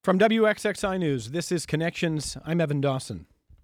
From WXXI News, this is Connections. I'm Evan Dawson.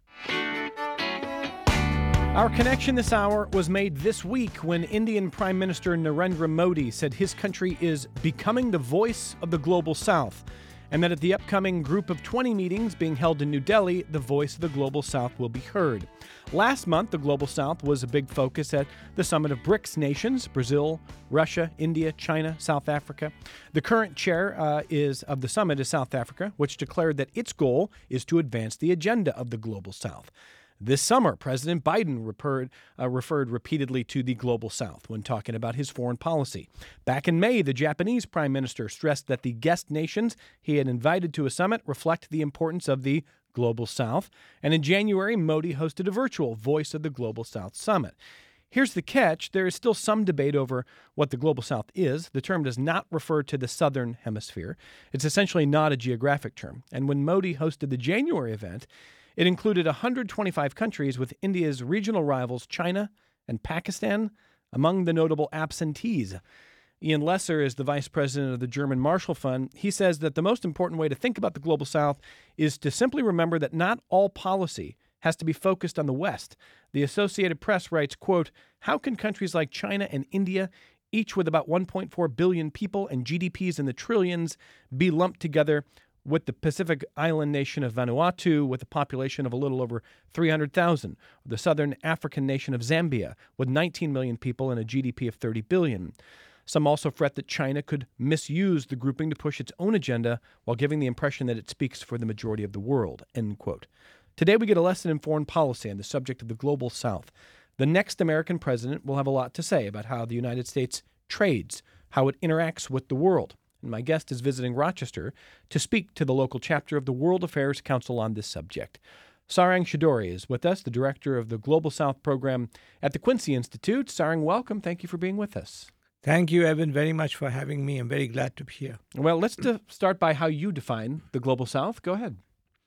Our connection this hour was made this week when Indian Prime Minister Narendra Modi said his country is becoming the voice of the Global South, and that at the upcoming Group of 20 meetings being held in New Delhi, the voice of the Global South will be heard. Last month, the Global South was a big focus at the summit of BRICS nations: Brazil, Russia, India, China, South Africa. The current chair of the summit is South Africa, which declared that its goal is to advance the agenda of the Global South. This summer, President Biden referred repeatedly to the Global South when talking about his foreign policy. Back in May, the Japanese Prime Minister stressed that the guest nations he had invited to a summit reflect the importance of the Global South. And in January, Modi hosted a virtual Voice of the Global South Summit. Here's the catch. There is still some debate over what the Global South is. The term does not refer to the Southern Hemisphere. It's essentially not a geographic term. And when Modi hosted the January event, it included 125 countries, with India's regional rivals China and Pakistan among the notable absentees. Ian Lesser is the vice president of the German Marshall Fund. He says that the most important way to think about the Global South is to simply remember that not all policy has to be focused on the West. The Associated Press writes, quote, "How can countries like China and India, each with about 1.4 billion people and GDPs in the trillions, be lumped together with the Pacific island nation of Vanuatu with a population of a little over 300,000, the southern African nation of Zambia with 19 million people and a GDP of 30 billion. Some also fret that China could misuse the grouping to push its own agenda while giving the impression that it speaks for the majority of the world," end quote. Today we get a lesson in foreign policy on the subject of the Global South. The next American president will have a lot to say about how the United States trades, how it interacts with the world. And my guest is visiting Rochester to speak to the local chapter of the World Affairs Council on this subject. Sarang Chowdhury is with us, the director of the Global South program at the Quincy Institute. Sarang, welcome. Thank you for being with us. Thank you, Evan, very much for having me. I'm very glad to be here. Well, let's start by how you define the Global South. Go ahead.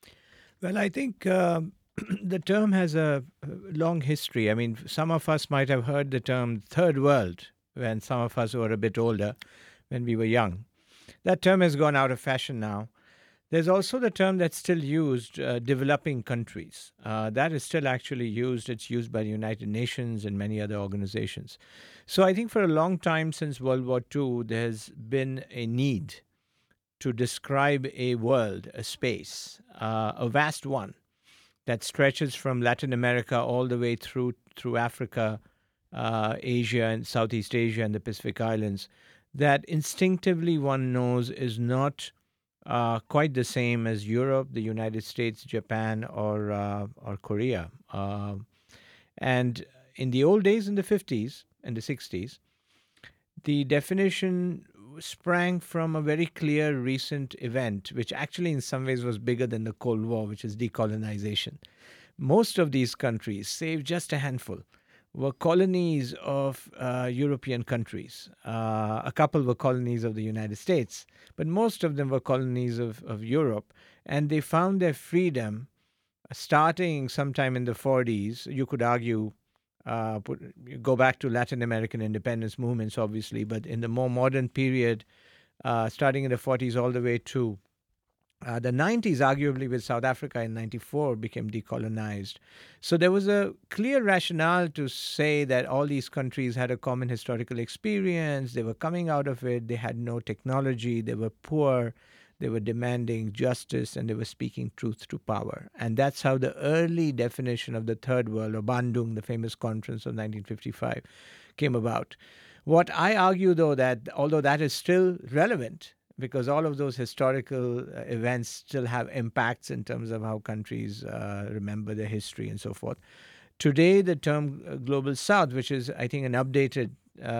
Well, I think the term has a long history. I mean, some of us might have heard the term Third World when some of us were a bit older, when we were young. That term has gone out of fashion now. There's also the term that's still used, developing countries. That is still actually used. It's used by the United Nations and many other organizations. So I think for a long time since World War II, there's been a need to describe a world, a space, a vast one that stretches from Latin America all the way through Africa, Asia and Southeast Asia and the Pacific Islands, that instinctively one knows is not quite the same as Europe, the United States, Japan, or Korea. And in the old days, in the 50s and the 60s, the definition sprang from a very clear recent event, which actually in some ways was bigger than the Cold War, which is decolonization. Most of these countries, save just a handful, were colonies of European countries. A couple were colonies of the United States, but most of them were colonies of Europe. And they found their freedom starting sometime in the 40s. You could argue, go back to Latin American independence movements, obviously, but in the more modern period, starting in the 40s all the way to the 90s, arguably with South Africa in 94, became decolonized. So there was a clear rationale to say that all these countries had a common historical experience. They were coming out of it. They had no technology. They were poor. They were demanding justice, and they were speaking truth to power. And that's how the early definition of the Third World, or Bandung, the famous conference of 1955, came about. What I argue, though, that although that is still relevant, because all of those historical events still have impacts in terms of how countries remember their history and so forth. Today, the term Global South, which is, I think, an updated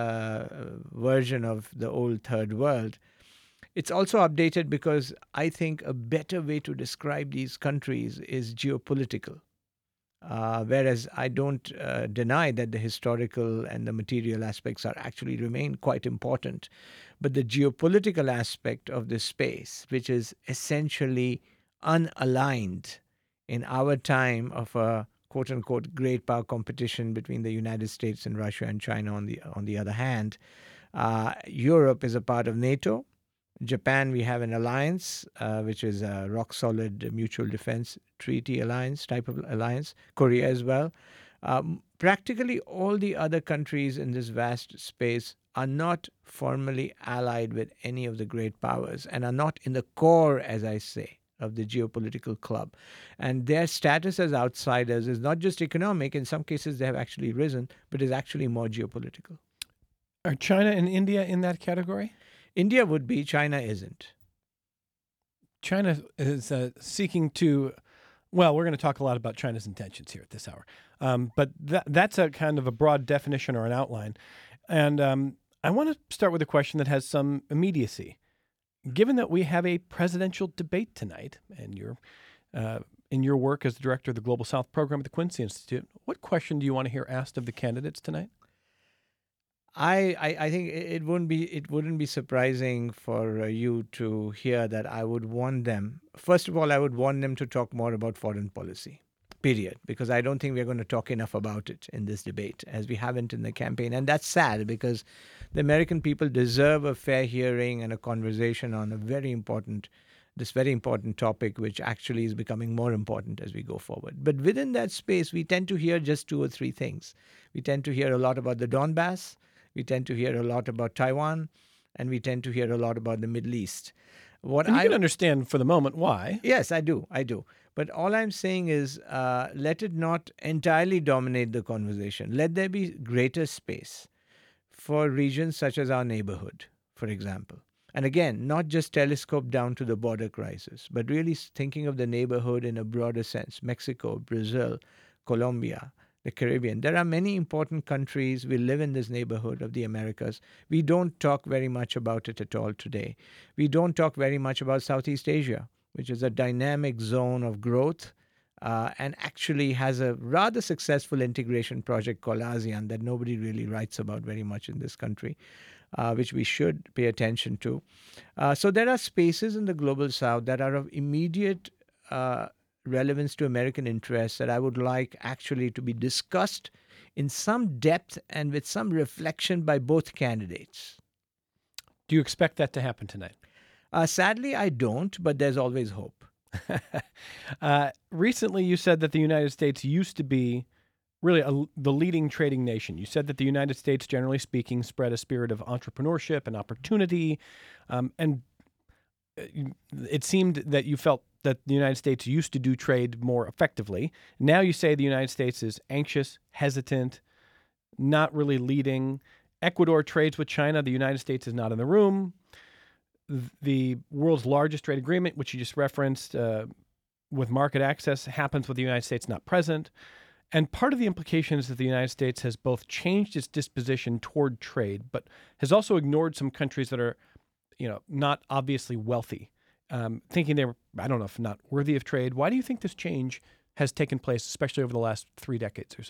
version of the old Third World, it's also updated because I think a better way to describe these countries is geopolitical. Whereas I don't deny that the historical and the material aspects are actually remain quite important. But the geopolitical aspect of this space, which is essentially unaligned in our time of a quote-unquote great power competition between the United States and Russia and China on the other hand, Europe is a part of NATO. Japan, we have an alliance, which is a rock solid mutual defense treaty alliance type of alliance. Korea as well. Practically all the other countries in this vast space are not formally allied with any of the great powers and are not in the core, as I say, of the geopolitical club. And their status as outsiders is not just economic, in some cases they have actually risen, but is actually more geopolitical. Are China and India in that category? India would be, China isn't. China is seeking to, well, we're going to talk a lot about China's intentions here at this hour. But that's a kind of a broad definition or an outline. And I want to start with a question that has some immediacy. Given that we have a presidential debate tonight, and you're in your work as the director of the Global South program at the Quincy Institute, what question do you want to hear asked of the candidates tonight? I think it wouldn't be surprising for you to hear that I would warn them. First of all, I would warn them to talk more about foreign policy, period, because I don't think we're going to talk enough about it in this debate, as we haven't in the campaign. And that's sad, because the American people deserve a fair hearing and a conversation on this very important topic, which actually is becoming more important as we go forward. But within that space, we tend to hear just two or three things. We tend to hear a lot about the Donbass. We tend to hear a lot about Taiwan, and we tend to hear a lot about the Middle East. And you can understand for the moment why. Yes, I do. But all I'm saying is let it not entirely dominate the conversation. Let there be greater space for regions such as our neighborhood, for example. And again, not just telescope down to the border crisis, but really thinking of the neighborhood in a broader sense. Mexico, Brazil, Colombia, the Caribbean. There are many important countries. We live in this neighborhood of the Americas. We don't talk very much about it at all today. We don't talk very much about Southeast Asia, which is a dynamic zone of growth and actually has a rather successful integration project called ASEAN that nobody really writes about very much in this country, which we should pay attention to. So there are spaces in the global south that are of immediate relevance to American interests that I would like actually to be discussed in some depth and with some reflection by both candidates. Do you expect that to happen tonight? Sadly, I don't, but there's always hope. Recently, you said that the United States used to be really the leading trading nation. You said that the United States, generally speaking, spread a spirit of entrepreneurship and opportunity, and it seemed that you felt that the United States used to do trade more effectively. Now you say the United States is anxious, hesitant, not really leading. Ecuador trades with China. The United States is not in the room. The world's largest trade agreement, which you just referenced, with market access, happens with the United States not present. And part of the implication is that the United States has both changed its disposition toward trade, but has also ignored some countries that are, not obviously wealthy. Thinking they were, I don't know, if not worthy of trade. Why do you think this change has taken place, especially over the last 3 decades or so?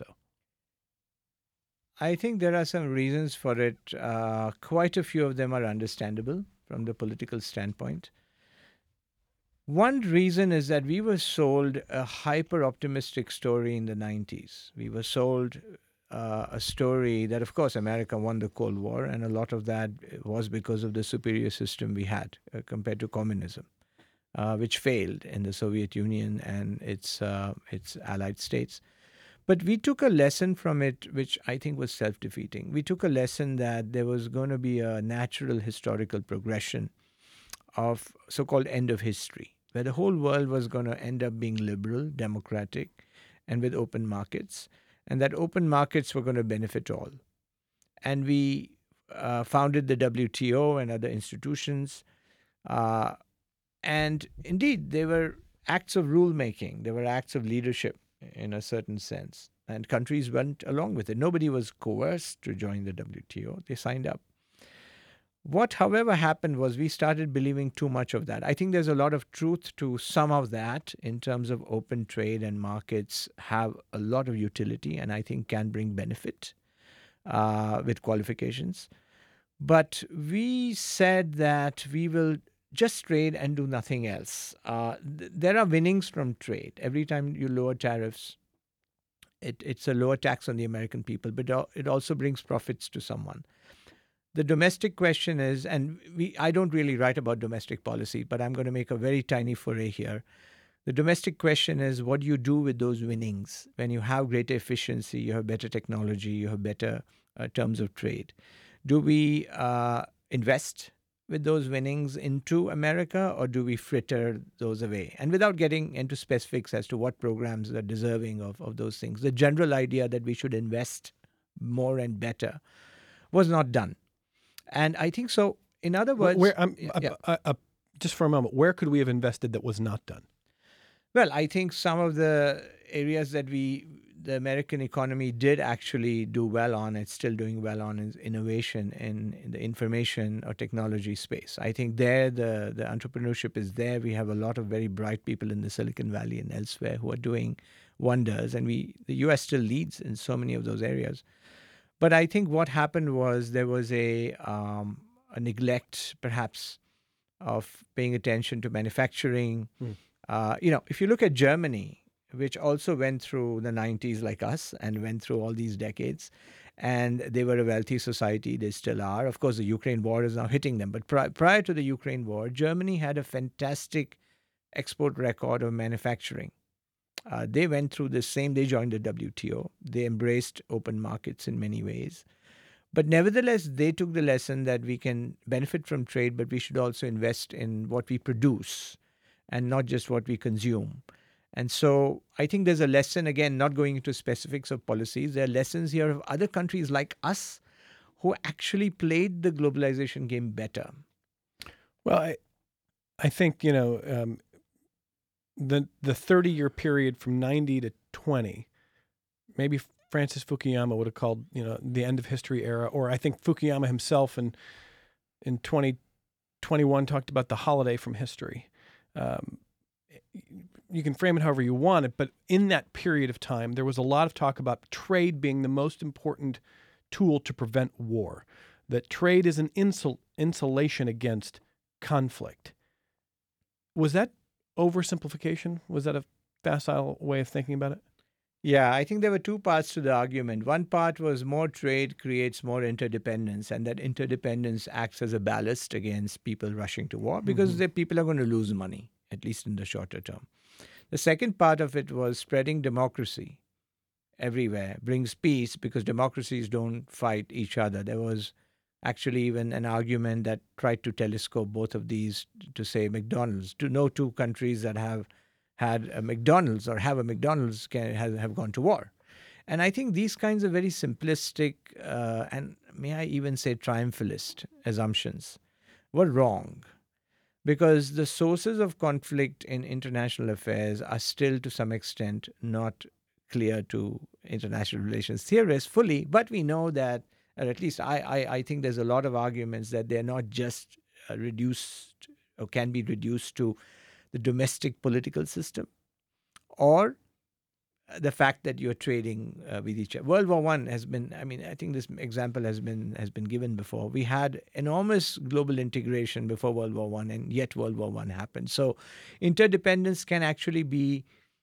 I think there are some reasons for it. Quite a few of them are understandable from the political standpoint. One reason is that we were sold a hyper-optimistic story in the 90s. We were sold a story that, of course, America won the Cold War, and a lot of that was because of the superior system we had compared to communism, which failed in the Soviet Union and its allied states. But we took a lesson from it, which I think was self-defeating. We took a lesson that there was going to be a natural historical progression of so-called end of history, where the whole world was going to end up being liberal, democratic, and with open markets, and that open markets were going to benefit all. And we founded the WTO and other institutions, and indeed, they were acts of rule-making. They were acts of leadership in a certain sense, and countries went along with it. Nobody was coerced to join the WTO. They signed up. What, however, happened was we started believing too much of that. I think there's a lot of truth to some of that in terms of open trade, and markets have a lot of utility and I think can bring benefit with qualifications. But we said that we will just trade and do nothing else. There are winnings from trade. Every time you lower tariffs, it's a lower tax on the American people, but it also brings profits to someone. The domestic question is, and I don't really write about domestic policy, but I'm going to make a very tiny foray here. The domestic question is, what do you do with those winnings when you have greater efficiency, you have better technology, you have better terms of trade? Do we invest with those winnings into America, or do we fritter those away? And without getting into specifics as to what programs are deserving of those things, the general idea that we should invest more and better was not done. And I think so. In other words, just for a moment, where could we have invested that was not done? Well, I think some of the areas that the American economy did actually do well on, it's still doing well on, is innovation in the information or technology space. I think there the entrepreneurship is there. We have a lot of very bright people in the Silicon Valley and elsewhere who are doing wonders, and the U.S. still leads in so many of those areas. But I think what happened was there was a neglect, perhaps, of paying attention to manufacturing. If you look at Germany, which also went through the 90s like us and went through all these decades, and they were a wealthy society, they still are. Of course, the Ukraine war is now hitting them. But prior to the Ukraine war, Germany had a fantastic export record of manufacturing. They went through the same, they joined the WTO. They embraced open markets in many ways. But nevertheless, they took the lesson that we can benefit from trade, but we should also invest in what we produce and not just what we consume. And so I think there's a lesson, again, not going into specifics of policies, there are lessons here of other countries like us who actually played the globalization game better. Well, I think, the 30-year period from 90 to 20, maybe Francis Fukuyama would have called, the end of history era, or I think Fukuyama himself in 2021 talked about the holiday from history. You can frame it however you want it, but in that period of time, there was a lot of talk about trade being the most important tool to prevent war, that trade is an insulation against conflict. Was that oversimplification? Was that a facile way of thinking about it? Yeah, I think there were two parts to the argument. One part was more trade creates more interdependence, and that interdependence acts as a ballast against people rushing to war because the people are going to lose money, at least in the shorter term. The second part of it was spreading democracy everywhere brings peace because democracies don't fight each other. There was actually even an argument that tried to telescope both of these to say McDonald's. To no two countries that have had a McDonald's or have a McDonald's have gone to war. And I think these kinds of very simplistic and may I even say triumphalist assumptions were wrong, because the sources of conflict in international affairs are still to some extent not clear to international relations theorists fully, but we know that, or at least I think there's a lot of arguments that they're not just reduced or can be reduced to the domestic political system or the fact that you're trading with each other. World War I has been, I think this example has been given before. We had enormous global integration before World War I, and yet World War I happened. So interdependence can actually be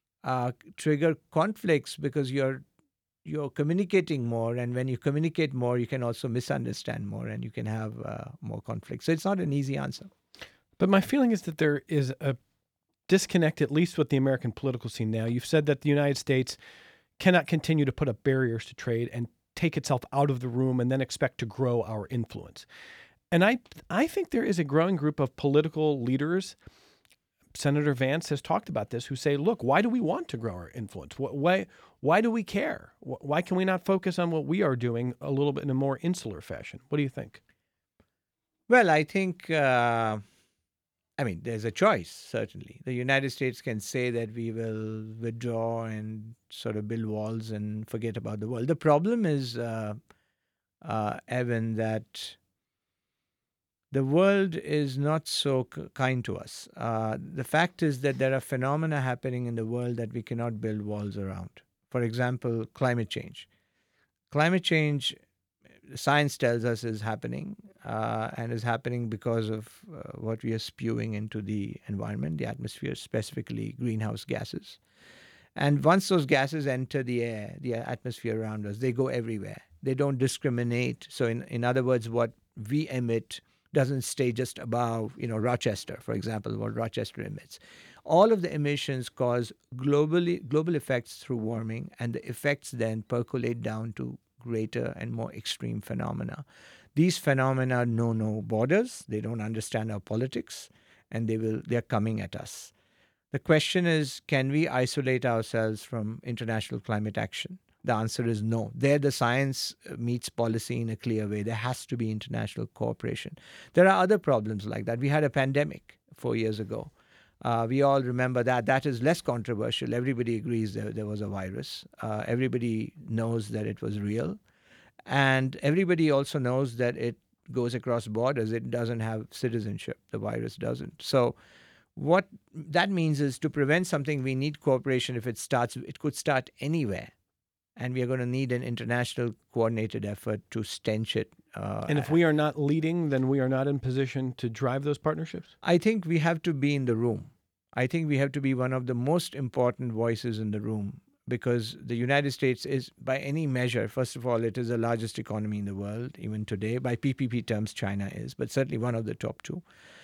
trigger conflicts because you're communicating more, and when you communicate more, you can also misunderstand more, and you can have more conflict. So it's not an easy answer. But my feeling is that there is a disconnect, at least with the American political scene now. You've said that the United States cannot continue to put up barriers to trade and take itself out of the room and then expect to grow our influence. And I think there is a growing group of political leaders, Senator Vance has talked about this, who say, look, why do we want to grow our influence? Why do we care? Why can we not focus on what we are doing a little bit in a more insular fashion? What do you think? Well, I think, there's a choice, certainly. The United States can say that we will withdraw and sort of build walls and forget about the world. The problem is, Evan, that the world is not so kind to us. The fact is that there are phenomena happening in the world that we cannot build walls around. For example, climate change. Climate change, science tells us, is happening and is happening because of what we are spewing into the environment, the atmosphere, specifically greenhouse gases. And once those gases enter the air, the atmosphere around us, they go everywhere. They don't discriminate. So in other words, what we emit doesn't stay just above, Rochester, for example, what Rochester emits. All of the emissions cause global effects through warming, and the effects then percolate down to greater and more extreme phenomena. These phenomena know no borders. They don't understand our politics, and they're coming at us. The question is, can we isolate ourselves from international climate action? The answer is no. There, the science meets policy in a clear way. There has to be international cooperation. There are other problems like that. We had a pandemic 4 years ago. We all remember that. That is less controversial. Everybody agrees there was a virus. Everybody knows that it was real. And everybody also knows that it goes across borders. It doesn't have citizenship. The virus doesn't. So what that means is, to prevent something, we need cooperation. If it could start anywhere. And we are going to need an international coordinated effort to stench it. And if we are not leading, then we are not in position to drive those partnerships? I think we have to be in the room. I think we have to be one of the most important voices in the room, because the United States is, by any measure, first of all, it is the largest economy in the world, even today. By PPP terms, China is, but certainly one of the top two.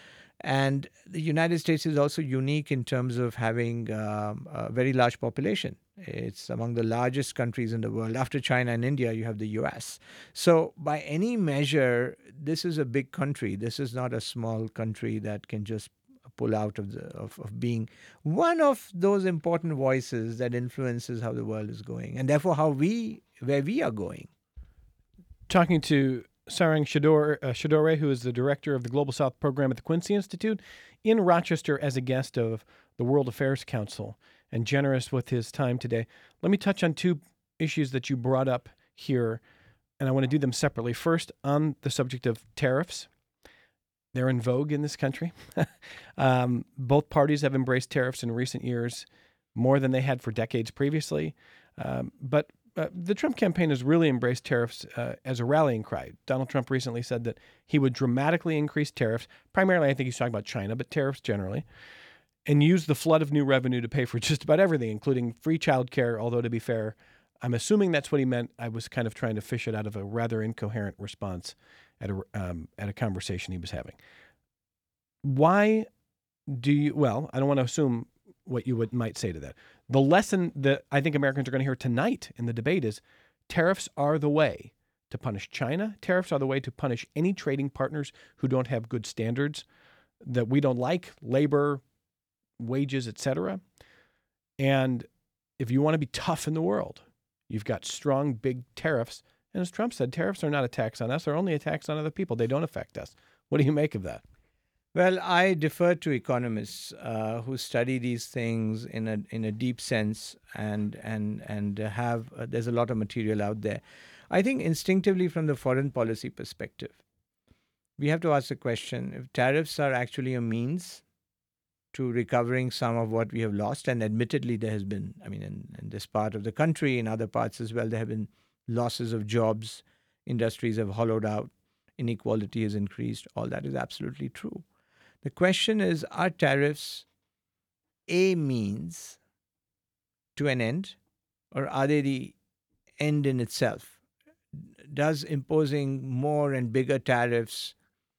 And the United States is also unique in terms of having a very large population. It's among the largest countries in the world. After China and India, you have the US. So by any measure, this is a big country. This is not a small country that can just pull out of being one of those important voices that influences how the world is going, and therefore where we are going. Talking to Sarang Shidore, who is the director of the Global South program at the Quincy Institute, in Rochester as a guest of the World Affairs Council, and generous with his time today. Let me touch on two issues that you brought up here, and I want to do them separately. First, on the subject of tariffs. They're in vogue in this country. Both parties have embraced tariffs in recent years, more than they had for decades previously. But the Trump campaign has really embraced tariffs as a rallying cry. Donald Trump recently said that he would dramatically increase tariffs. Primarily, I think he's talking about China, but tariffs generally, and use the flood of new revenue to pay for just about everything, including free childcare. Although, to be fair, I'm assuming that's what he meant. I was kind of trying to fish it out of a rather incoherent response at a conversation he was having. Why do you? Well, I don't want to assume what you might say to that. The lesson that I think Americans are going to hear tonight in the debate is tariffs are the way to punish China. Tariffs are the way to punish any trading partners who don't have good standards that we don't like, labor, wages, etc. And if you want to be tough in the world, you've got strong, big tariffs. And as Trump said, tariffs are not a tax on us. They're only a tax on other people. They don't affect us. What do you make of that? Well, I defer to economists who study these things in a deep sense, and have there's a lot of material out there. I think instinctively, from the foreign policy perspective, we have to ask the question: if tariffs are actually a means to recovering some of what we have lost, and admittedly there has been, in this part of the country, in other parts as well, there have been losses of jobs, industries have hollowed out, inequality has increased. All that is absolutely true. The question is, are tariffs a means to an end, or are they the end in itself? Does imposing more and bigger tariffs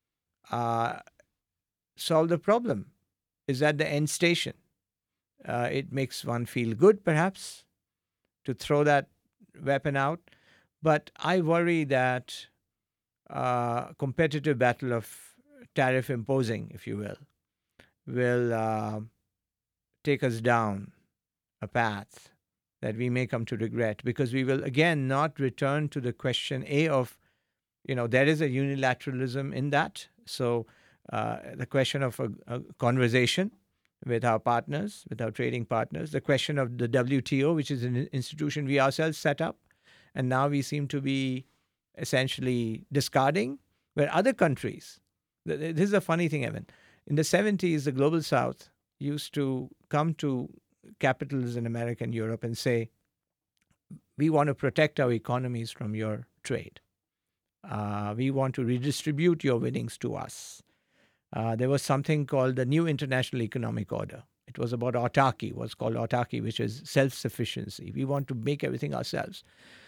solve the problem? Is that the end station? It makes one feel good, perhaps, to throw that weapon out. But I worry that competitive battle of tariff imposing, if you will take us down a path that we may come to regret, because we will again not return to the question of, there is a unilateralism in that. So the question of a conversation with our partners, with our trading partners, the question of the WTO, which is an institution we ourselves set up, and now we seem to be essentially discarding, where other countries. This is a funny thing, Evan. In the 70s, the Global South used to come to capitals in America and Europe and say, we want to protect our economies from your trade. We want to redistribute your winnings to us. There was something called the New International Economic Order. It was about autarky, what's called autarky, which is self-sufficiency. We want to make everything ourselves.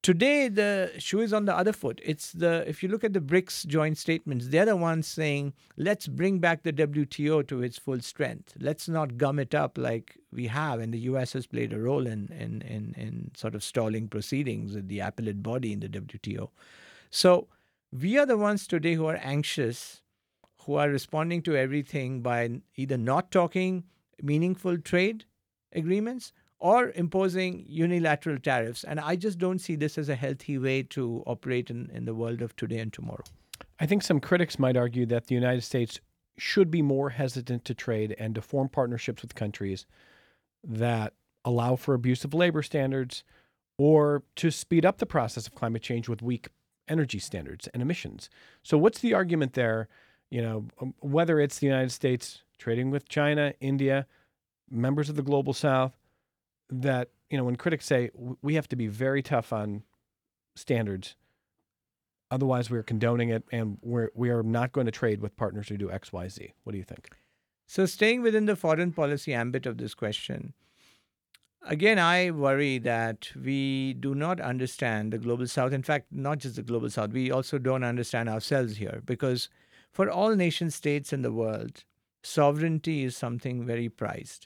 Today, the shoe is on the other foot. If you look at the BRICS joint statements, they're the ones saying, let's bring back the WTO to its full strength. Let's not gum it up like we have. And the US has played a role in sort of stalling proceedings with the appellate body in the WTO. So we are the ones today who are anxious, who are responding to everything by either not talking meaningful trade agreements or imposing unilateral tariffs. And I just don't see this as a healthy way to operate in the world of today and tomorrow. I think some critics might argue that the United States should be more hesitant to trade and to form partnerships with countries that allow for abusive labor standards or to speed up the process of climate change with weak energy standards and emissions. So what's the argument there? Whether it's the United States trading with China, India, members of the global South, that, when critics say we have to be very tough on standards, otherwise we're condoning it and we are not going to trade with partners who do X, Y, Z. What do you think? So staying within the foreign policy ambit of this question, again, I worry that we do not understand the global South. In fact, not just the global South, we also don't understand ourselves here, because for all nation states in the world, sovereignty is something very prized.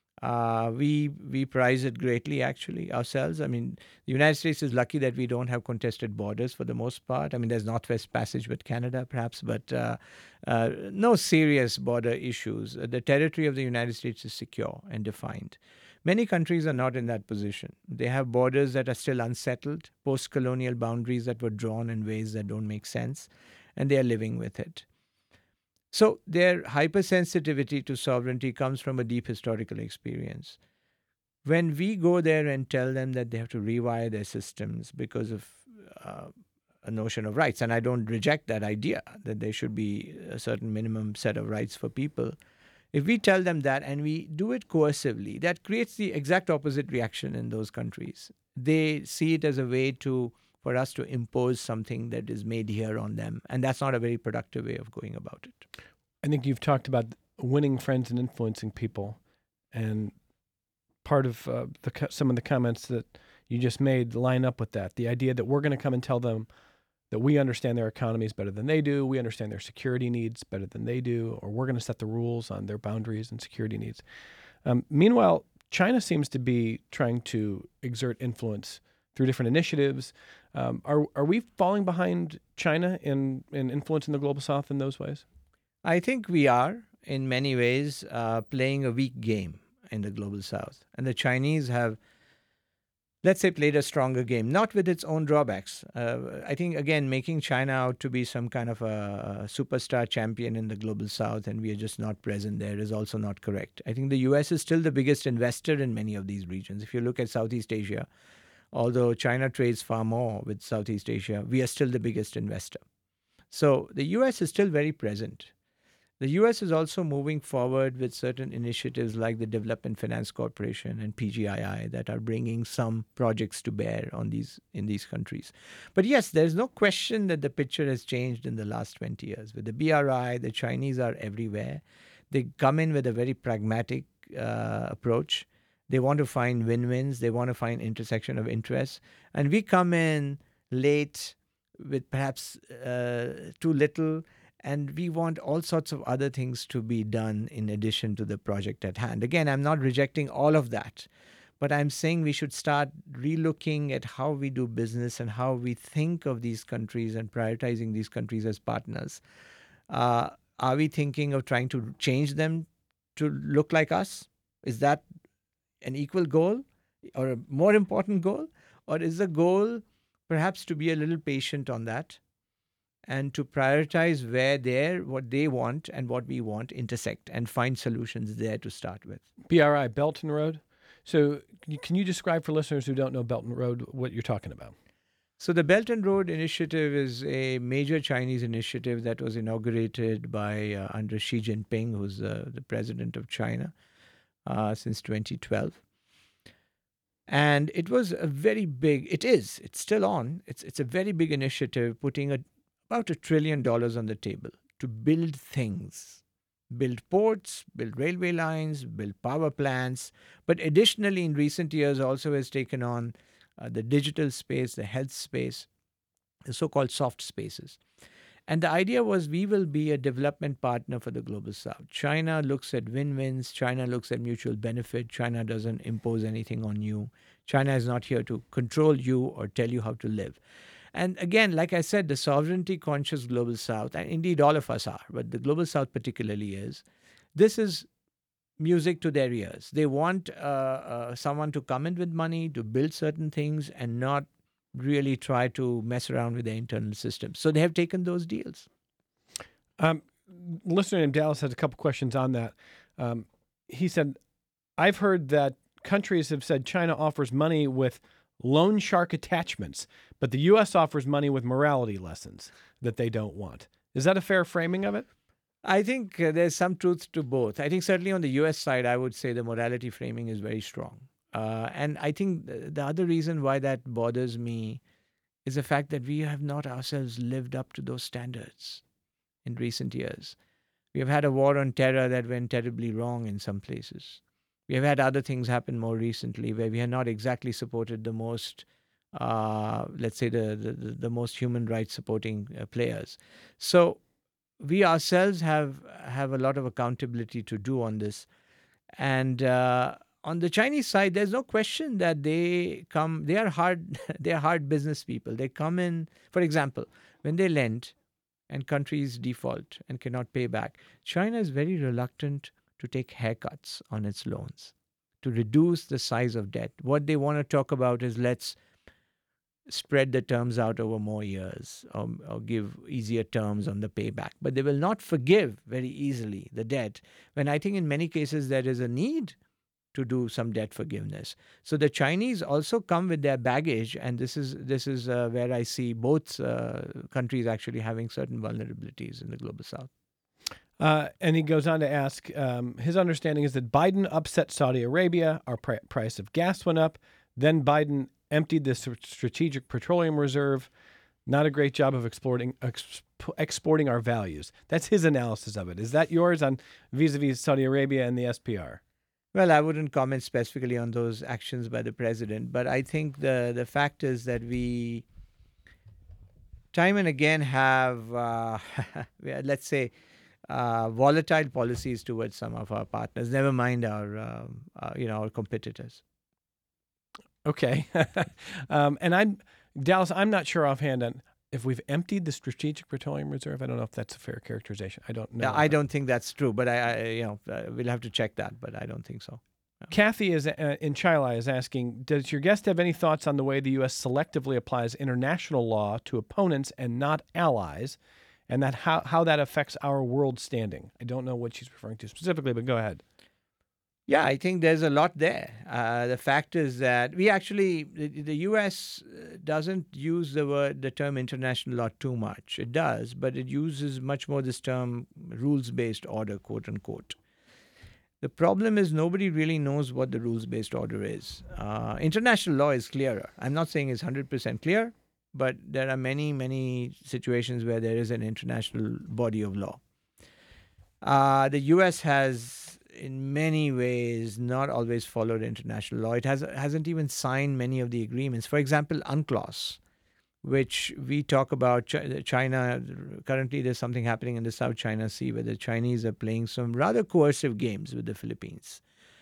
We prize it greatly, actually, ourselves. I mean, the United States is lucky that we don't have contested borders for the most part. I mean, there's Northwest Passage with Canada, perhaps, but no serious border issues. The territory of the United States is secure and defined. Many countries are not in that position. They have borders that are still unsettled, post-colonial boundaries that were drawn in ways that don't make sense, and they are living with it. So their hypersensitivity to sovereignty comes from a deep historical experience. When we go there and tell them that they have to rewire their systems because of a notion of rights, and I don't reject that idea that there should be a certain minimum set of rights for people, if we tell them that and we do it coercively, that creates the exact opposite reaction in those countries. They see it as a way for us to impose something that is made here on them. And that's not a very productive way of going about it. I think you've talked about winning friends and influencing people. And part of some of the comments that you just made line up with that. The idea that we're going to come and tell them that we understand their economies better than they do, we understand their security needs better than they do, or we're going to set the rules on their boundaries and security needs. Meanwhile, China seems to be trying to exert influence through different initiatives. Are we falling behind China in influencing the global South in those ways? I think we are, in many ways, playing a weak game in the global South. And the Chinese have, let's say, played a stronger game, not with its own drawbacks. I think, again, making China out to be some kind of a superstar champion in the global South and we are just not present there is also not correct. I think the US is still the biggest investor in many of these regions. If you look at Southeast Asia, although China trades far more with Southeast Asia, we are still the biggest investor. So the US is still very present. The US is also moving forward with certain initiatives like the Development Finance Corporation and PGII that are bringing some projects to bear in these countries. But yes, there's no question that the picture has changed in the last 20 years. With the BRI, the Chinese are everywhere. They come in with a very pragmatic approach. They want to find win-wins. They want to find intersection of interests. And we come in late with perhaps too little, and we want all sorts of other things to be done in addition to the project at hand. Again, I'm not rejecting all of that, but I'm saying we should start relooking at how we do business and how we think of these countries and prioritizing these countries as partners. Are we thinking of trying to change them to look like us? Is that an equal goal or a more important goal? Or is the goal perhaps to be a little patient on that and to prioritize where what they want and what we want intersect and find solutions there to start with? BRI, Belt and Road. So can you describe for listeners who don't know Belt and Road what you're talking about? So the Belt and Road Initiative is a major Chinese initiative that was inaugurated by under Xi Jinping, who's the president of China, since 2012. And it was a very big, it's still on. It's a very big initiative putting about $1 trillion on the table to build things, build ports, build railway lines, build power plants. But additionally, in recent years, also has taken on the digital space, the health space, the so-called soft spaces. And the idea was we will be a development partner for the global south. China looks at win-wins. China looks at mutual benefit. China doesn't impose anything on you. China is not here to control you or tell you how to live. And again, like I said, the sovereignty conscious global south, and indeed all of us are, but the global south particularly is, this is music to their ears. They want someone to come in with money to build certain things and not really try to mess around with their internal systems. So they have taken those deals. Listener named Dallas has a couple questions on that. He said, I've heard that countries have said China offers money with loan shark attachments, but the U.S. offers money with morality lessons that they don't want. Is that a fair framing of it? I think there's some truth to both. I think certainly on the U.S. side, I would say the morality framing is very strong. And I think the other reason why that bothers me is the fact that we have not ourselves lived up to those standards in recent years. We have had a war on terror that went terribly wrong in some places. We have had other things happen more recently where we have not exactly supported the most, let's say, the most human rights supporting players. So we ourselves have a lot of accountability to do on this. And on the Chinese side, there's no question that they are hard business people. They come in, for example, when they lend and countries default and cannot pay back, China is very reluctant to take haircuts on its loans, to reduce the size of debt. What they want to talk about is let's spread the terms out over more years or give easier terms on the payback. But they will not forgive very easily the debt when I think in many cases there is a need to do some debt forgiveness. So the Chinese also come with their baggage, and this is where I see both countries actually having certain vulnerabilities in the global south. And he goes on to ask, his understanding is that Biden upset Saudi Arabia, our price of gas went up, then Biden emptied the strategic petroleum reserve. Not a great job of exporting our values. That's his analysis of it. Is that yours on vis-a-vis Saudi Arabia and the SPR? Well, I wouldn't comment specifically on those actions by the president, but I think the fact is that we time and again have, let's say, volatile policies towards some of our partners, never mind our competitors. Okay. And Dallas, I'm not sure offhand on if we've emptied the strategic petroleum reserve. I don't know if that's a fair characterization. I don't know. I don't think that's true, but we'll have to check that, but I don't think so. No. Kathy is in Chile is asking, does your guest have any thoughts on the way the U.S. selectively applies international law to opponents and not allies, and that how that affects our world standing? I don't know what she's referring to specifically, but go ahead. Yeah, I think there's a lot there. The fact is that the U.S. doesn't use the term international law too much. It does, but it uses much more this term rules-based order, quote unquote. The problem is nobody really knows what the rules-based order is. International law is clearer. I'm not saying it's 100% clear, but there are many, many situations where there is an international body of law. The U.S. has, in many ways, not always followed international law. It hasn't even signed many of the agreements. For example, UNCLOS, which we talk about China. Currently, there's something happening in the South China Sea where the Chinese are playing some rather coercive games with the Philippines.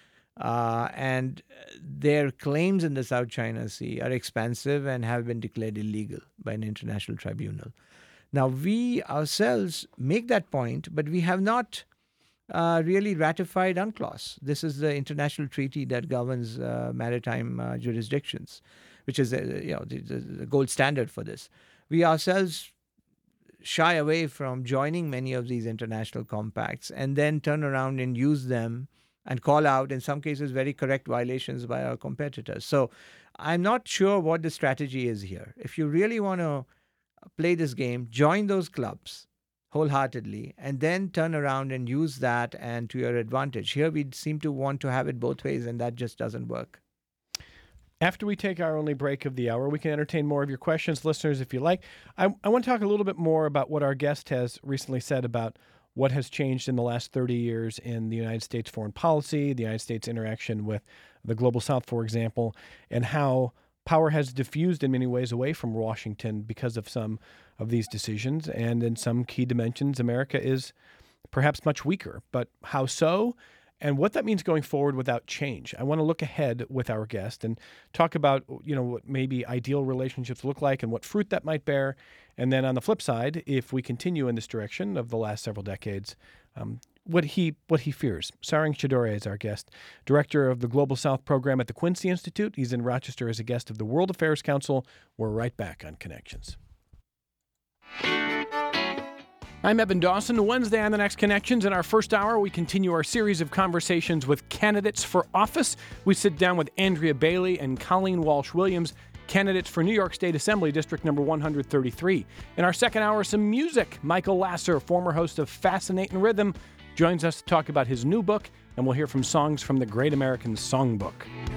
And their claims in the South China Sea are expansive and have been declared illegal by an international tribunal. Now, we ourselves make that point, but we have not really ratified UNCLOS. This is the international treaty that governs maritime jurisdictions, which is the gold standard for this. We ourselves shy away from joining many of these international compacts and then turn around and use them and call out, in some cases, very correct violations by our competitors. So I'm not sure what the strategy is here. If you really want to play this game, join those clubs wholeheartedly and then turn around and use that and to your advantage. Here we seem to want to have it both ways, and that just doesn't work. After we take our only break of the hour, we can entertain more of your questions, listeners, if you like. I want to talk a little bit more about what our guest has recently said about what has changed in the last 30 years in the United States foreign policy, the United States interaction with the Global South, for example, and how Power has diffused in many ways away from Washington because of some of these decisions, and in some key dimensions, America is perhaps much weaker. But how so? And what that means going forward without change. I want to look ahead with our guest and talk about, what maybe ideal relationships look like and what fruit that might bear. And then on the flip side, if we continue in this direction of the last several decades, what he fears. Sarang Chidore is our guest, director of the Global South program at the Quincy Institute. He's in Rochester as a guest of the World Affairs Council. We're right back on Connections. I'm Evan Dawson. Wednesday on The Next Connections. In our first hour, we continue our series of conversations with candidates for office. We sit down with Andrea Bailey and Colleen Walsh-Williams, candidates for New York State Assembly District number 133. In our second hour, some music. Michael Lasser, former host of Fascinating Rhythm, joins us to talk about his new book, and we'll hear from songs from the Great American Songbook.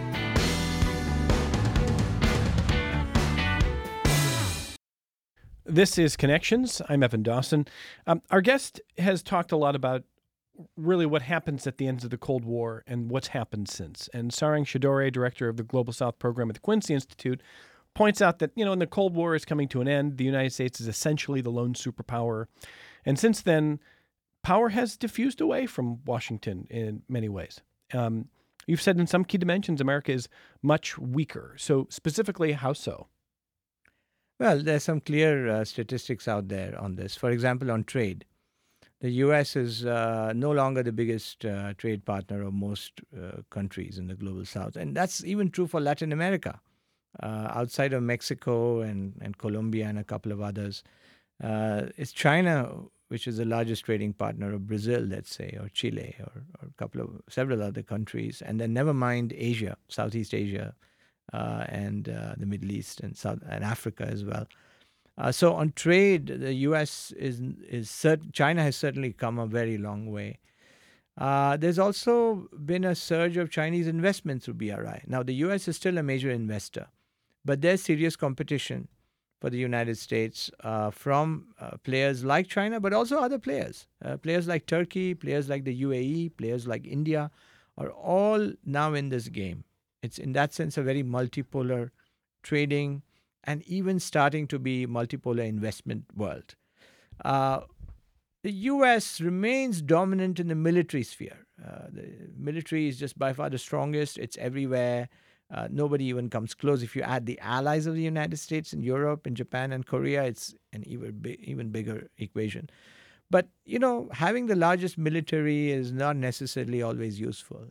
This is Connections. I'm Evan Dawson. Our guest has talked a lot about really what happens at the ends of the Cold War and what's happened since. And Sarang Chidore, director of the Global South program at the Quincy Institute, points out that, when the Cold War is coming to an end, the United States is essentially the lone superpower. And since then, power has diffused away from Washington in many ways. You've said in some key dimensions, America is much weaker. So specifically, how so? Well, there's some clear statistics out there on this. For example, on trade, the U.S. is no longer the biggest trade partner of most countries in the Global South. And that's even true for Latin America. Outside of Mexico and Colombia and a couple of others, it's China, which is the largest trading partner of Brazil, let's say, or Chile, or several other countries. And then never mind Asia, Southeast Asia, and the Middle East and Africa as well. So on trade, the U.S. China has certainly come a very long way. There's also been a surge of Chinese investment through BRI. Now, the U.S. is still a major investor, but there's serious competition for the United States from players like China, but also other players. Players like Turkey, players like the UAE, players like India are all now in this game. It's in that sense a very multipolar trading and even starting to be multipolar investment world. The U.S. remains dominant in the military sphere. The military is just by far the strongest. It's everywhere. Nobody even comes close. If you add the allies of the United States in Europe, in Japan and Korea, it's an even bigger equation. But, having the largest military is not necessarily always useful.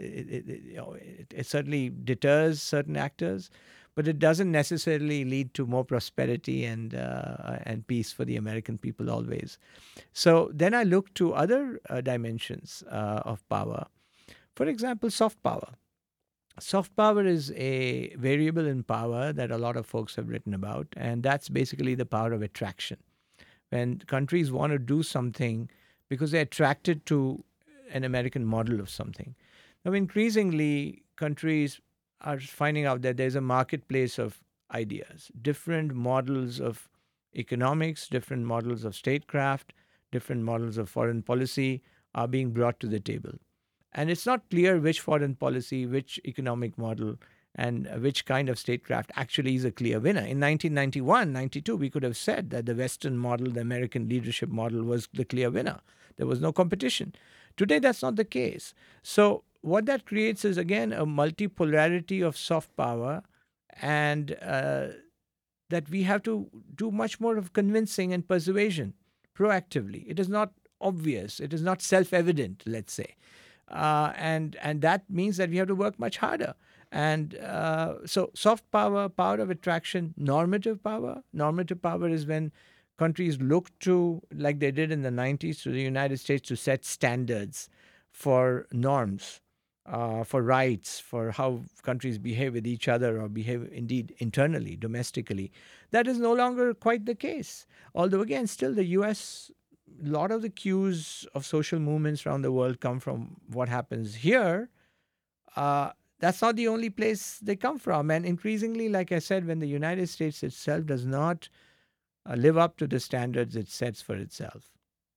It certainly deters certain actors, but it doesn't necessarily lead to more prosperity and peace for the American people always. So then I look to other dimensions of power. For example, soft power. Soft power is a variable in power that a lot of folks have written about, and that's basically the power of attraction. When countries want to do something because they're attracted to an American model of something. Now, increasingly, countries are finding out that there's a marketplace of ideas, different models of economics, different models of statecraft, different models of foreign policy are being brought to the table. And it's not clear which foreign policy, which economic model, and which kind of statecraft actually is a clear winner. In 1991, 92, we could have said that the Western model, the American leadership model, was the clear winner. There was no competition. Today, that's not the case. So what that creates is, again, a multipolarity of soft power, and that we have to do much more of convincing and persuasion proactively. It is not obvious. It is not self-evident, let's say. And that means that we have to work much harder. And so soft power, power of attraction, normative power. Normative power is when countries look to, like they did in the 90s, to the United States to set standards for norms, for rights, for how countries behave with each other or behave indeed internally, domestically. That is no longer quite the case. Although, again, still the U.S., a lot of the cues of social movements around the world come from what happens here. That's not the only place they come from. And increasingly, like I said, when the United States itself does not live up to the standards it sets for itself,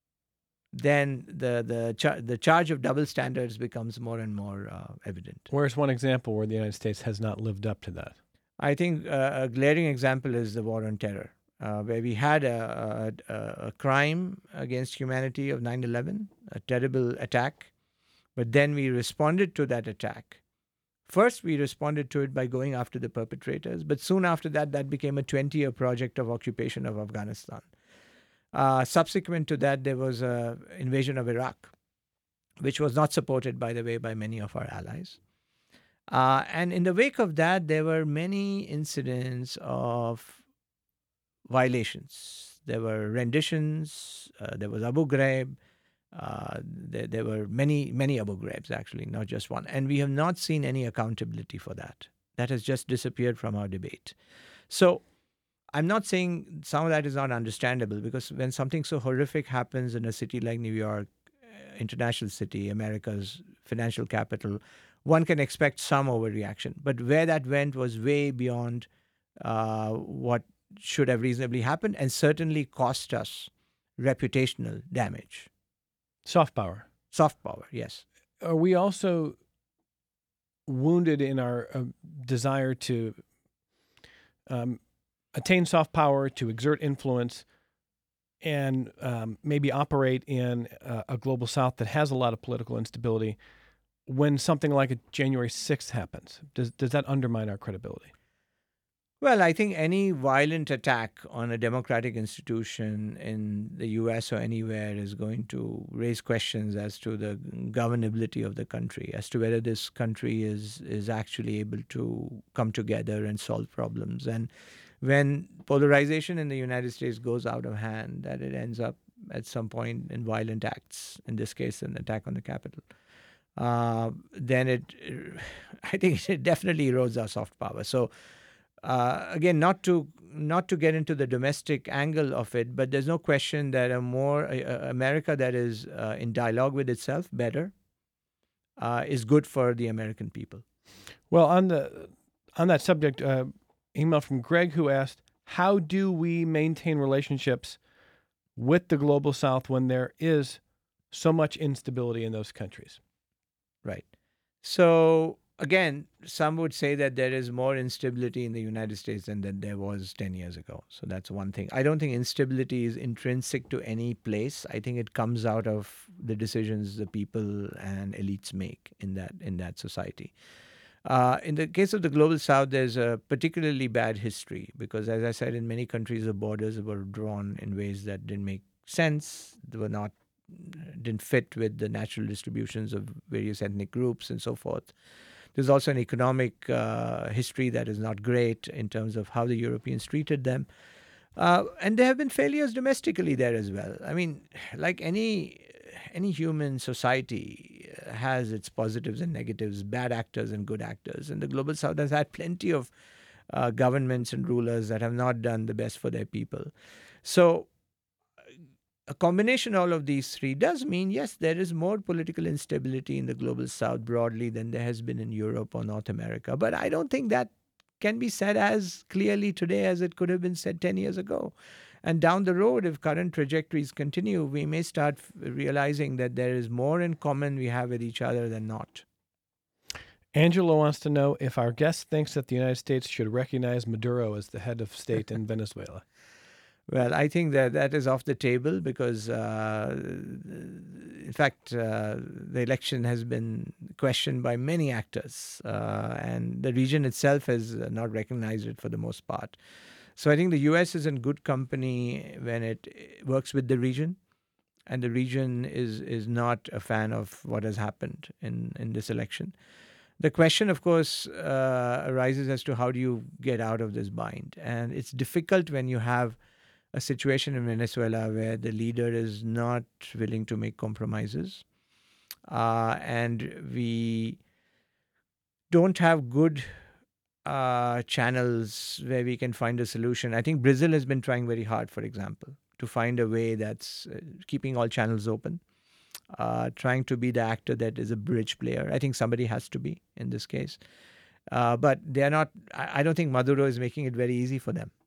then the charge of double standards becomes more and more evident. Where's one example where the United States has not lived up to that? I think a glaring example is the war on terror, where we had a crime against humanity of 9/11, a terrible attack, but then we responded to that attack. First, we responded to it by going after the perpetrators, but soon after that, that became a 20-year project of occupation of Afghanistan. Subsequent to that, there was an invasion of Iraq, which was not supported, by the way, by many of our allies. And in the wake of that, there were many incidents of violations. There were renditions, there was Abu Ghraib, there were many Abu Ghraibs, actually, not just one. And we have not seen any accountability for that. That has just disappeared from our debate. So I'm not saying some of that is not understandable, because when something so horrific happens in a city like New York, international city, America's financial capital, one can expect some overreaction. But where that went was way beyond what should have reasonably happened, and certainly cost us reputational damage. Soft power. Soft power, yes. Are we also wounded in our desire to attain soft power, to exert influence, and maybe operate in a global South that has a lot of political instability when something like a January 6th happens? Does that undermine our credibility? Well, I think any violent attack on a democratic institution in the US or anywhere is going to raise questions as to the governability of the country, as to whether this country is actually able to come together and solve problems. And when polarization in the United States goes out of hand, that it ends up at some point in violent acts, in this case, an attack on the Capitol, then I think it definitely erodes our soft power. So, again, not to get into the domestic angle of it, but there's no question that a more America that is in dialogue with itself better is good for the American people. Well, on that subject, email from Greg, who asked, how do we maintain relationships with the global South when there is so much instability in those countries? Right. So, again, some would say that there is more instability in the United States than there was 10 years ago. So that's one thing. I don't think instability is intrinsic to any place. I think it comes out of the decisions the people and elites make in that society. In the case of the global South, there's a particularly bad history because, as I said, in many countries, the borders were drawn in ways that didn't make sense. They didn't fit with the natural distributions of various ethnic groups and so forth. There's also an economic history that is not great in terms of how the Europeans treated them. And there have been failures domestically there as well. I mean, like any human society has its positives and negatives, bad actors and good actors. And the Global South has had plenty of governments and rulers that have not done the best for their people. So a combination of all of these three does mean, yes, there is more political instability in the Global South broadly than there has been in Europe or North America. But I don't think that can be said as clearly today as it could have been said 10 years ago. And down the road, if current trajectories continue, we may start realizing that there is more in common we have with each other than not. Angelo wants to know if our guest thinks that the United States should recognize Maduro as the head of state in Venezuela. Well, I think that is off the table because, in fact, the election has been questioned by many actors, and the region itself has not recognized it for the most part. So I think the U.S. is in good company when it works with the region, and the region is not a fan of what has happened in this election. The question, of course, arises as to how do you get out of this bind, and it's difficult when you have a situation in Venezuela where the leader is not willing to make compromises, and we don't have good channels where we can find a solution. I think Brazil has been trying very hard, for example, to find a way that's keeping all channels open, trying to be the actor that is a bridge player. I think somebody has to be in this case. But they're not, I don't think Maduro is making it very easy for them.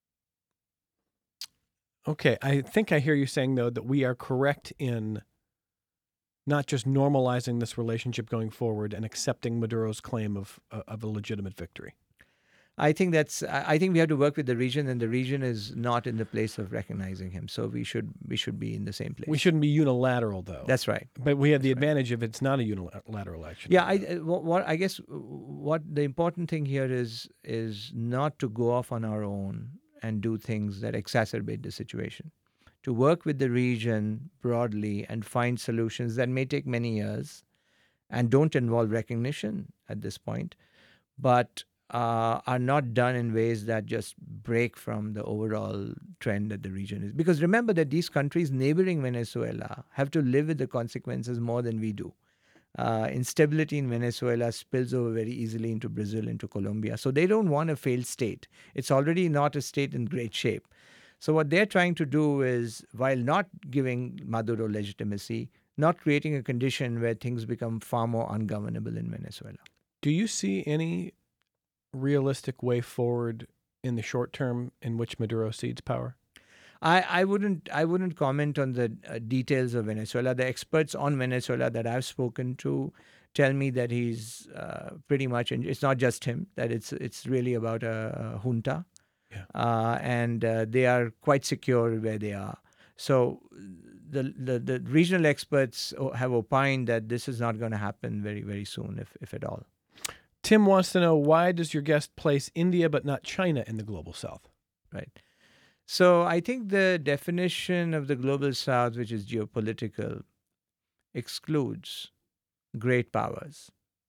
Okay, I think I hear you saying, though, that we are correct in not just normalizing this relationship going forward and accepting Maduro's claim of a legitimate victory. I think we have to work with the region, and the region is not in the place of recognizing him. So we should be in the same place. We shouldn't be unilateral, though. That's right. But we have the advantage if it's not a unilateral action. Yeah, I guess what the important thing here is not to go off on our own and do things that exacerbate the situation. To work with the region broadly and find solutions that may take many years and don't involve recognition at this point, but are not done in ways that just break from the overall trend that the region is. Because remember that these countries neighboring Venezuela have to live with the consequences more than we do. Instability in Venezuela spills over very easily into Brazil, into Colombia. So they don't want a failed state. It's already not a state in great shape. So what they're trying to do is, while not giving Maduro legitimacy, not creating a condition where things become far more ungovernable in Venezuela. Do you see any realistic way forward in the short term in which Maduro cedes power? I wouldn't comment on the details of Venezuela. The experts on Venezuela that I've spoken to tell me that he's pretty much, and it's not just him, that it's really about a junta, and they are quite secure where they are. So the regional experts have opined that this is not going to happen very, very soon, if at all. Tim wants to know, why does your guest place India but not China in the Global South? Right. So I think the definition of the Global South, which is geopolitical, excludes great powers.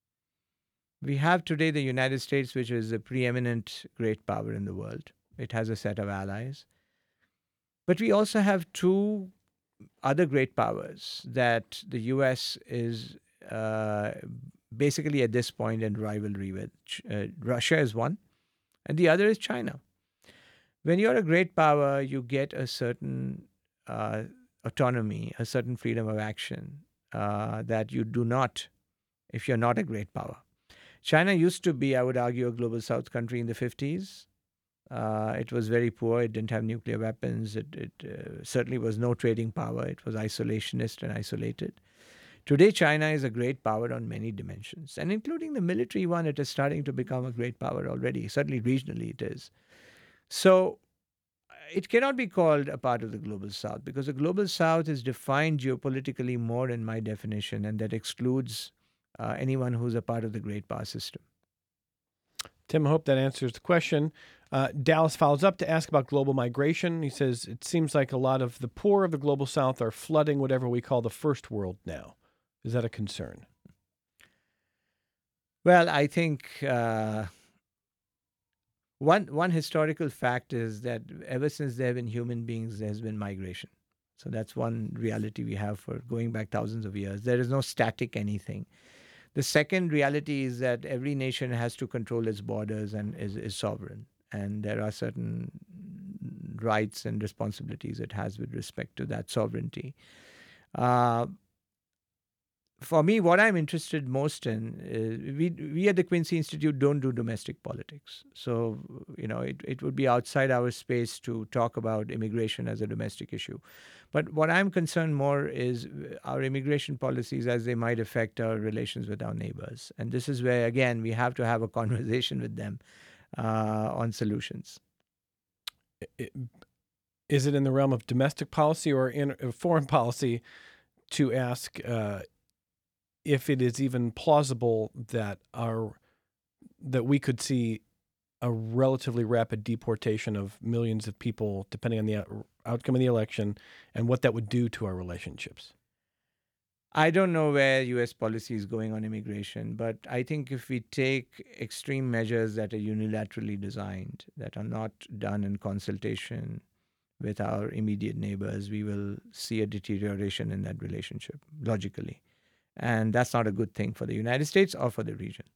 We have today the United States, which is a preeminent great power in the world. It has a set of allies. But we also have two other great powers that the U.S. is basically at this point in rivalry with. Russia is one, and the other is China. When you're a great power, you get a certain autonomy, a certain freedom of action that you do not if you're not a great power. China used to be, I would argue, a global South country in the 50s. It was very poor. It didn't have nuclear weapons. It certainly was no trading power. It was isolationist and isolated. Today, China is a great power on many dimensions, and including the military one, it is starting to become a great power already. Certainly regionally it is. So it cannot be called a part of the Global South, because the Global South is defined geopolitically more in my definition, and that excludes anyone who's a part of the great power system. Tim, I hope that answers the question. Dallas follows up to ask about global migration. He says, it seems like a lot of the poor of the Global South are flooding whatever we call the first world now. Is that a concern? Well, I think one historical fact is that ever since there have been human beings, there has been migration. So that's one reality we have for going back thousands of years. There is no static anything. The second reality is that every nation has to control its borders and is sovereign. And there are certain rights and responsibilities it has with respect to that sovereignty. For me, what I'm interested most in is we at the Quincy Institute don't do domestic politics. So, it would be outside our space to talk about immigration as a domestic issue. But what I'm concerned more is our immigration policies as they might affect our relations with our neighbors. And this is where, again, we have to have a conversation with them on solutions. Is it in the realm of domestic policy or in foreign policy to ask if it is even plausible that we could see a relatively rapid deportation of millions of people, depending on the outcome of the election, and what that would do to our relationships? I don't know where U.S. policy is going on immigration, but I think if we take extreme measures that are unilaterally designed, that are not done in consultation with our immediate neighbors, we will see a deterioration in that relationship, logically. And that's not a good thing for the United States or for the region.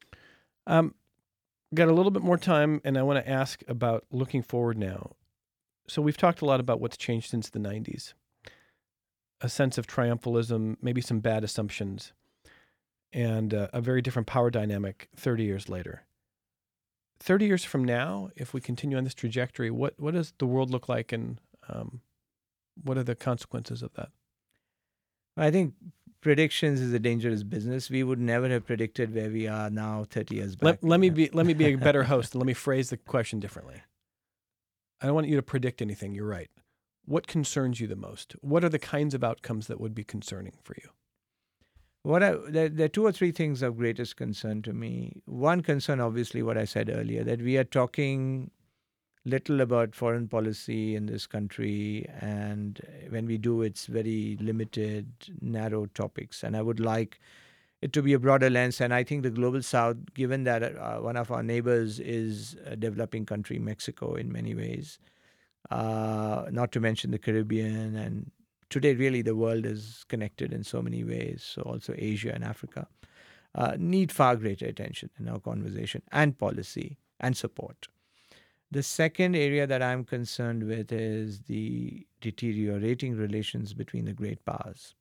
Got a little bit more time, and I want to ask about looking forward now. So we've talked a lot about what's changed since the 90s. A sense of triumphalism, maybe some bad assumptions, and a very different power dynamic 30 years later. 30 years from now, if we continue on this trajectory, what does the world look like, and what are the consequences of that? I think predictions is a dangerous business. We would never have predicted where we are now 30 years back. Let me be a better host and let me phrase the question differently. I don't want you to predict anything. You're right. What concerns you the most? What are the kinds of outcomes that would be concerning for you? There are two or three things of greatest concern to me. One concern, obviously, what I said earlier, that we are talking little about foreign policy in this country, and when we do, it's very limited, narrow topics. And I would like it to be a broader lens. And I think the global South, given that one of our neighbors is a developing country, Mexico, in many ways, not to mention the Caribbean, and today really the world is connected in so many ways, so also Asia and Africa, need far greater attention in our conversation and policy and support. The second area that I'm concerned with is the deteriorating relations between the great powers.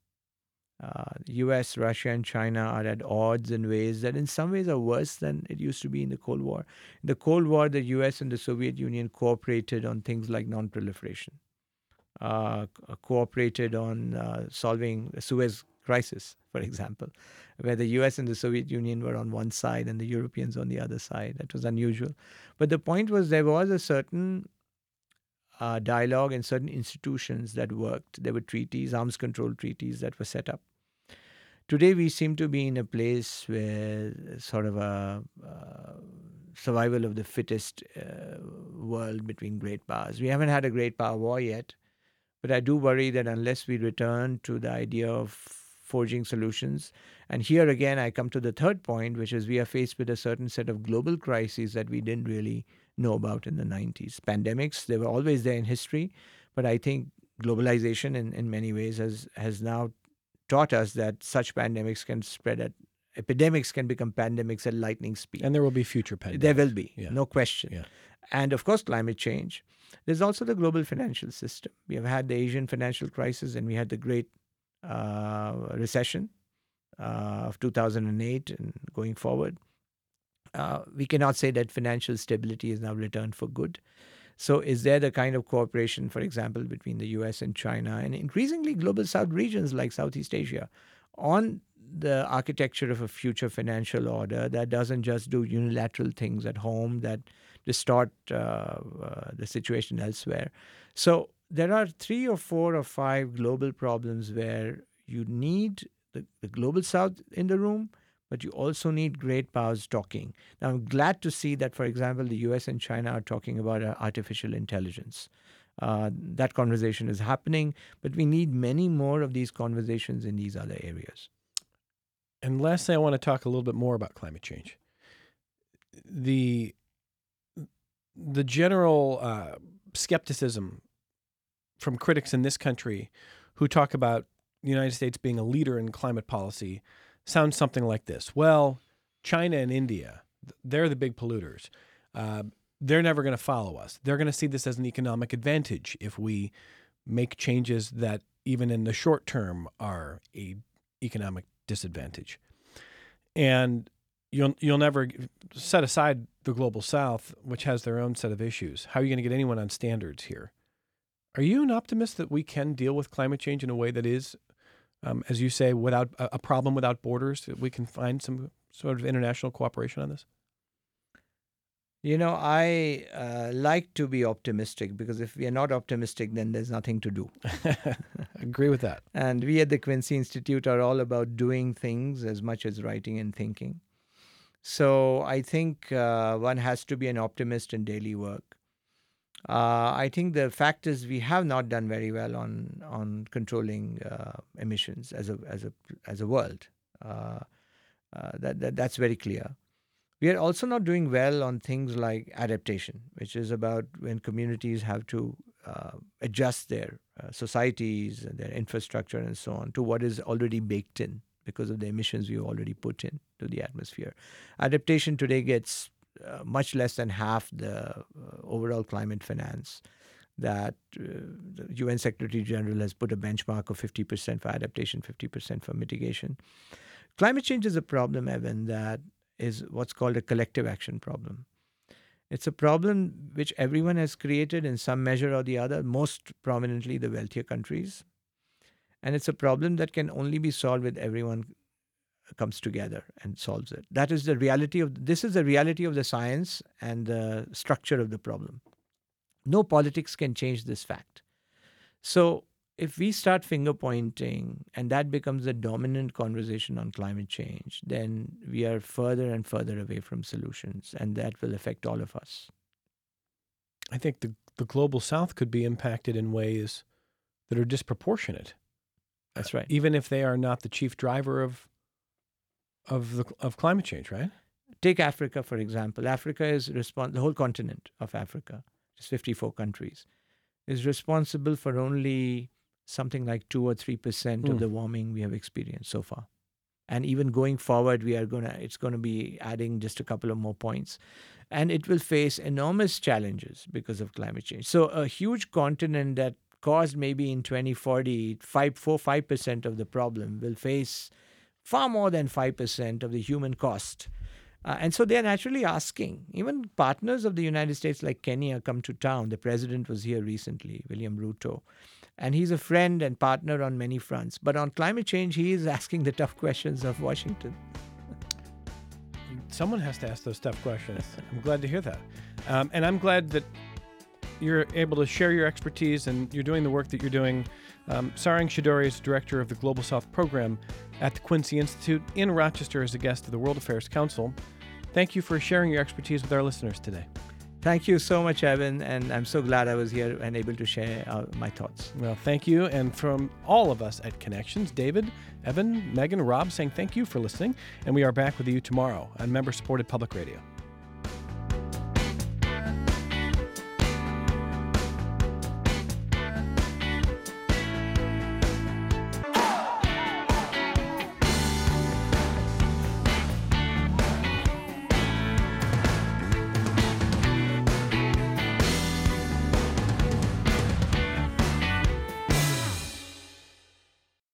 US, Russia, and China are at odds in ways that in some ways are worse than it used to be in the Cold War. In the Cold War, the US and the Soviet Union cooperated on things like non-proliferation, cooperated on solving the Suez Crisis, for example, where the US and the Soviet Union were on one side and the Europeans on the other side. That was unusual. But the point was there was a certain dialogue and certain institutions that worked. There were treaties, arms control treaties that were set up. Today, we seem to be in a place where sort of a survival of the fittest world between great powers. We haven't had a great power war yet, but I do worry that unless we return to the idea of forging solutions, and here again, I come to the third point, which is we are faced with a certain set of global crises that we didn't really know about in the 90s. Pandemics, they were always there in history, but I think globalization in many ways has now taught us that such pandemics can epidemics can become pandemics at lightning speed. And there will be future pandemics. There will be, yeah. No question. Yeah. And of course, climate change. There's also the global financial system. We have had the Asian financial crisis and we had the great recession of 2008 and going forward. We cannot say that financial stability is now returned for good. So is there the kind of cooperation, for example, between the US and China and increasingly global South regions like Southeast Asia on the architecture of a future financial order that doesn't just do unilateral things at home that distort the situation elsewhere? So there are 3 or 4 or 5 global problems where you need the global South in the room, but you also need great powers talking. Now, I'm glad to see that, for example, the US and China are talking about artificial intelligence. That conversation is happening, but we need many more of these conversations in these other areas. And lastly, I want to talk a little bit more about climate change. The general skepticism from critics in this country who talk about the United States being a leader in climate policy sounds something like this. Well, China and India, they're the big polluters. They're never going to follow us. They're going to see this as an economic advantage if we make changes that even in the short term are a economic disadvantage. And you'll never set aside the global South, which has their own set of issues. How are you going to get anyone on standards here? Are you an optimist that we can deal with climate change in a way that is, as you say, without a problem without borders, that we can find some sort of international cooperation on this? You know, I like to be optimistic because if we are not optimistic, then there's nothing to do. I agree with that. And we at the Quincy Institute are all about doing things as much as writing and thinking. So I think one has to be an optimist in daily work. I think the fact is we have not done very well on controlling emissions as a world. That's very clear. We are also not doing well on things like adaptation, which is about when communities have to adjust their societies and their infrastructure and so on to what is already baked in because of the emissions we've already put into the atmosphere. Adaptation today gets much less than half the overall climate finance that the UN Secretary General has put a benchmark of 50% for adaptation, 50% for mitigation. Climate change is a problem, Evan, that is what's called a collective action problem. It's a problem which everyone has created in some measure or the other, most prominently the wealthier countries. And it's a problem that can only be solved with everyone comes together and solves it. This is the reality of the science and the structure of the problem. No politics can change this fact. So if we start finger pointing and that becomes the dominant conversation on climate change, then we are further and further away from solutions, and that will affect all of us. I think the global south could be impacted in ways that are disproportionate. That's right. Even if they are not the chief driver of climate change, right? Take Africa, for example. The whole continent of Africa, just 54 countries, is responsible for only something like 2 or 3% of the warming we have experienced so far. And even going forward, it's going to be adding just a couple of more points. And it will face enormous challenges because of climate change. So a huge continent that caused maybe in 2040 5% of the problem will face far more than 5% of the human cost. And so they're naturally asking. Even partners of the United States like Kenya come to town. The president was here recently, William Ruto. And he's a friend and partner on many fronts. But on climate change, he is asking the tough questions of Washington. Someone has to ask those tough questions. I'm glad to hear that. And I'm glad that you're able to share your expertise and you're doing the work that you're doing. Sarang Chowdhury is director of the Global South program at the Quincy Institute in Rochester as a guest of the World Affairs Council. Thank you for sharing your expertise with our listeners today. Thank you so much, Evan, and I'm so glad I was here and able to share my thoughts. Well, thank you. And from all of us at Connections, David, Evan, Megan, Rob saying thank you for listening. And we are back with you tomorrow on member-supported public radio.